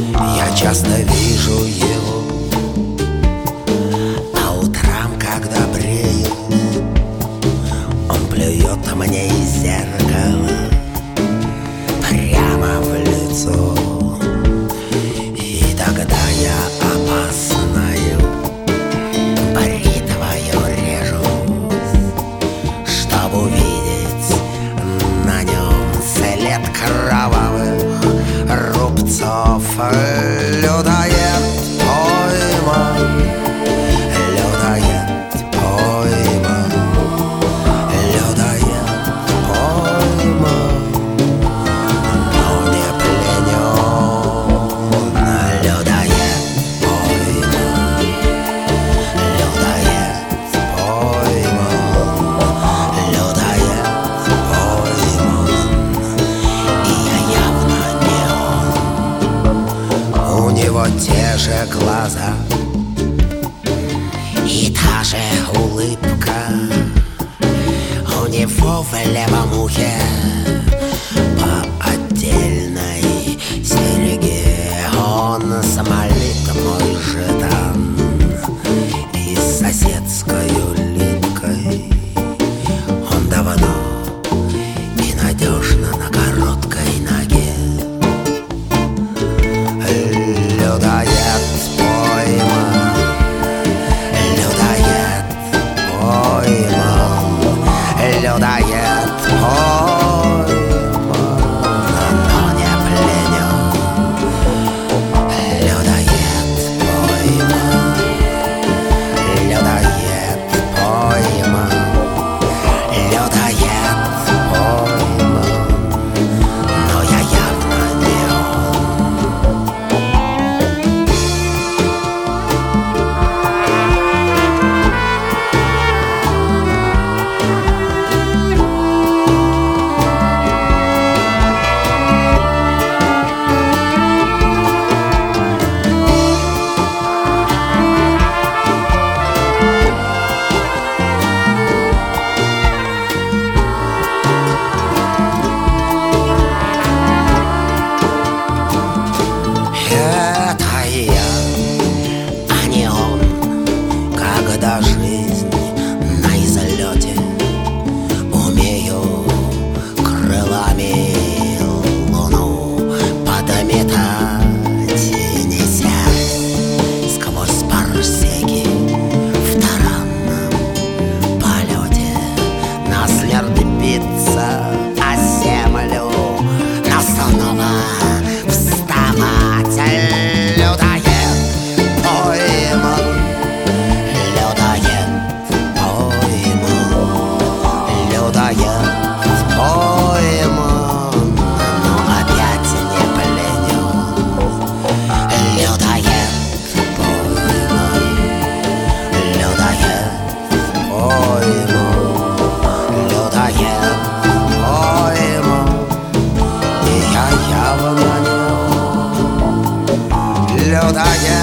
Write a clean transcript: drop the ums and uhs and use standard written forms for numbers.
Я часто вижу его по утрам, когда брею. Он плюет мне из зеркала прямо в лицо. И тогда я опознаю, бритвою режусь, чтоб увидеть на нем след кровавых рубцов. Людоед пойман, людоед пойман, людоед пойман, но не пленен. Людоед пойман, людоед пойман, людоед пойман, и я явно не он. У него те же глаза и та же улыбка. У него в левом ухе по отдельной серьге. Он смолит мой жетон и с соседской улыбкой. Он давно и надежно на короткой ноге. Людоед пойман, людоед пойман, людоед пойман, но не пленен. Людоед пойман, людоед пойман, людоед пойман, но я явно не он. Это я, а не он, когда жизнь на излете. Умею крылами луну подметать, несясь сквозь парсеки в таранном полете. На след биться о землю, но снова вставать. Людоед пойман, людоед пойман, людоед пойман, но опять не пленен. Людоед пойман, людоед пойман, людоед пойман, и я явно не он. Людоед